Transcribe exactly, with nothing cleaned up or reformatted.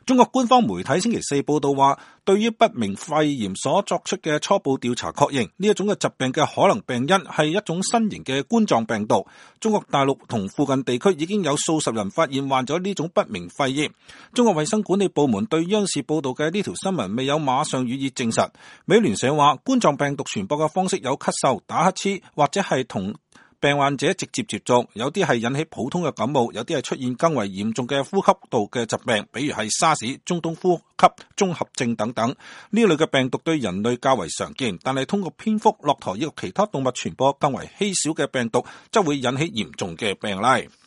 中國官方媒體星期四報道話，對於不明肺炎所作出嘅初步調查確認，呢一種嘅疾病嘅可能病因係一種新型嘅冠狀病毒。中國大陸同附近地區已經有數十人發現患咗呢種不明肺炎。中國衛生管理部門對央視報道嘅呢條新聞未有馬上予以證實。美聯社話，冠狀病毒傳播嘅方式有咳嗽、打乞嗤或者係同病患者直接接觸，有啲係引起普通嘅感冒，有啲係出現更為嚴重嘅呼吸道嘅疾病，比如係沙士、中東呼吸綜合症等等。呢類嘅病毒對人類較為常見，但係通過蝙蝠、駱駝以及其他動物傳播更為稀少嘅病毒，則會引起嚴重嘅病例。